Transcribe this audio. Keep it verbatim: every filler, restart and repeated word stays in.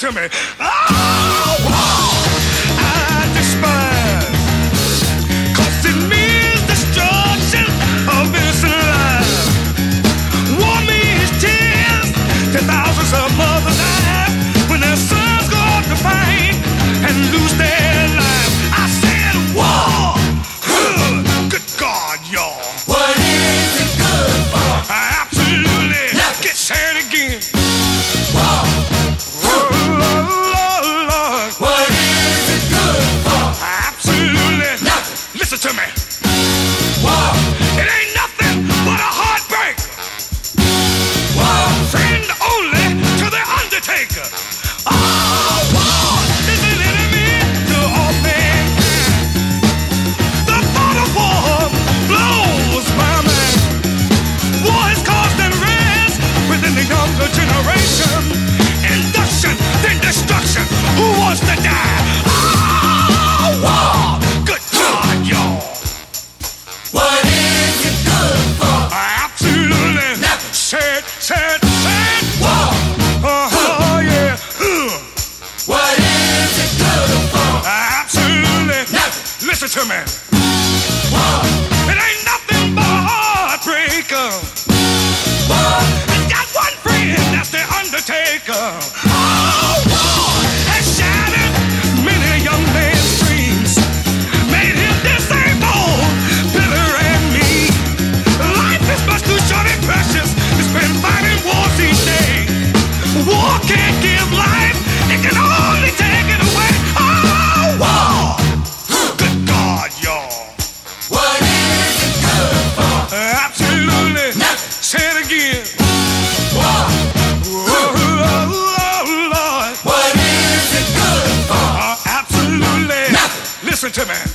to me. Oh, oh, I despise. Cause it means destruction of innocent lives. War means tears to thousands of mothers die when their sons go out to fight and lose their lives. I said war. Huh. Good God, y'all. What is it good for? Absolutely. Nothing. Get sad again. War. Oh, Lord, Lord. What is it good for? Absolutely. Nothing. Listen to me. War. It ain't nothing but a heartbreak. War. Friend only to the undertaker. Oh, war is an enemy to all mankind. The thought of war blows my mind. War has caused unrest within the younger generation. Induction, then destruction. Who wants to die? Oh, war. Good God, y'all. What is it good for? Absolutely. Nothing. Said, said, said. War. Oh, yeah. Huh. What is it good for? Absolutely. Nothing. Listen to me. War. It ain't nothing but a heartbreaker. War. It's got one friend, that's the undertaker. Oh, war has shattered many young man's dreams. Made him disabled, bitter and mean. Life is much too short and precious to spend fighting wars each day. War can't give life, it can only take it away. Oh, war! Good God, y'all. What is it good for? Absolutely. Nothing. Say it again. War. Oh, oh, oh, Lord. What is it good for? Uh, absolutely. Nothing. Listen to me.